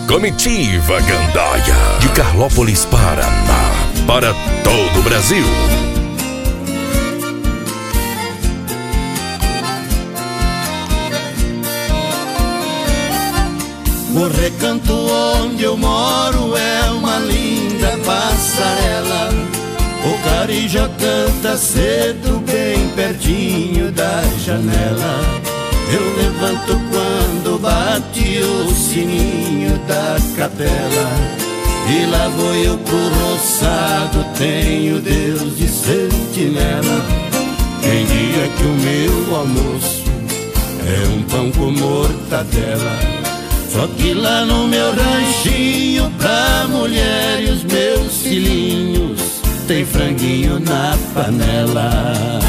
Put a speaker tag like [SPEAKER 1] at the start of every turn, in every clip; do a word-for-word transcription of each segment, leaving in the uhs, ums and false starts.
[SPEAKER 1] Comitiva Gandaia, de Carlópolis, Paraná, para todo o Brasil.
[SPEAKER 2] O recanto onde eu moro é uma linda passarela. O carijó canta cedo bem pertinho da janela. Eu levanto quando bate o sininho da capela. E lá vou eu pro roçado, tenho Deus de sentinela. Tem dia que o meu almoço é um pão com mortadela. Só que lá no meu ranchinho, pra mulher e os meus filhinhos, tem franguinho na panela.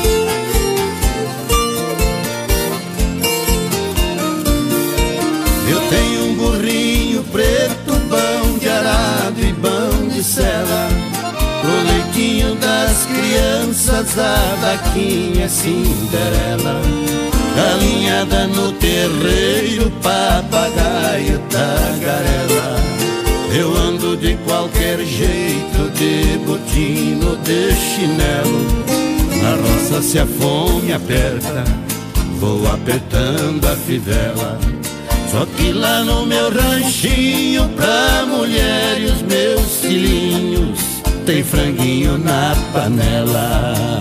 [SPEAKER 2] Eu tenho um burrinho preto, bão de arado e bão de sela. O leitinho das crianças, a vaquinha Cinderela. Galinhada no terreiro, papagaio, tagarela. Eu ando de qualquer jeito, de botino, de chinelo. Na roça se a fome aperta, vou apertando a fivela. Só que lá no meu ranchinho, pra mulher e os meus filhinhos, tem franguinho na panela.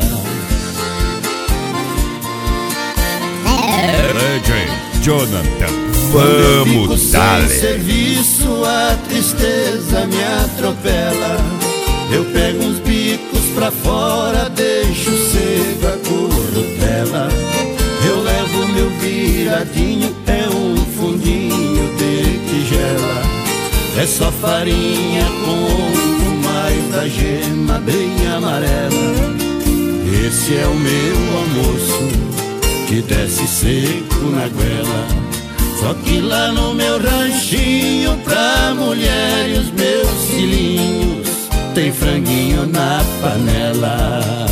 [SPEAKER 1] Jonathan,
[SPEAKER 2] vamos
[SPEAKER 1] dar
[SPEAKER 2] serviço, a tristeza me atropela. Eu pego uns bicos pra fora, deixo cego a corrupela. Eu levo meu viradinho, é um fundinho de tigela. É só farinha com ovo, mais da gema bem amarela. Esse é o meu almoço, que desce seco na goela. Só que lá no meu ranchinho, pra mulher e os meus filhinhos, tem franguinho na panela.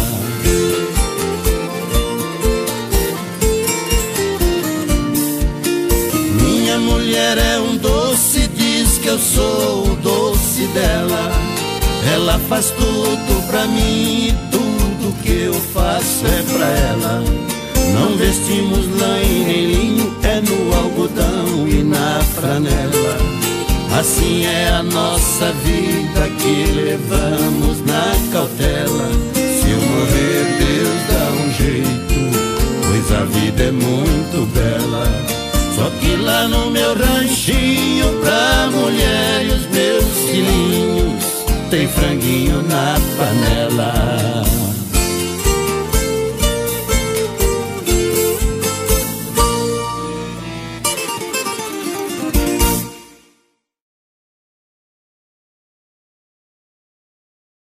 [SPEAKER 2] Minha mulher é um doce, diz que eu sou o doce dela. Ela faz tudo pra mim e tudo que eu faço é pra ela. Não vestimos lã e nem linho, é no algodão e na franela. Assim é a nossa vida que levamos na cautela. Se eu morrer, Deus dá um jeito, pois a vida é muito bela. Só que lá no meu ranchinho, pra mulher e os meus filhinhos, tem franguinho na panela.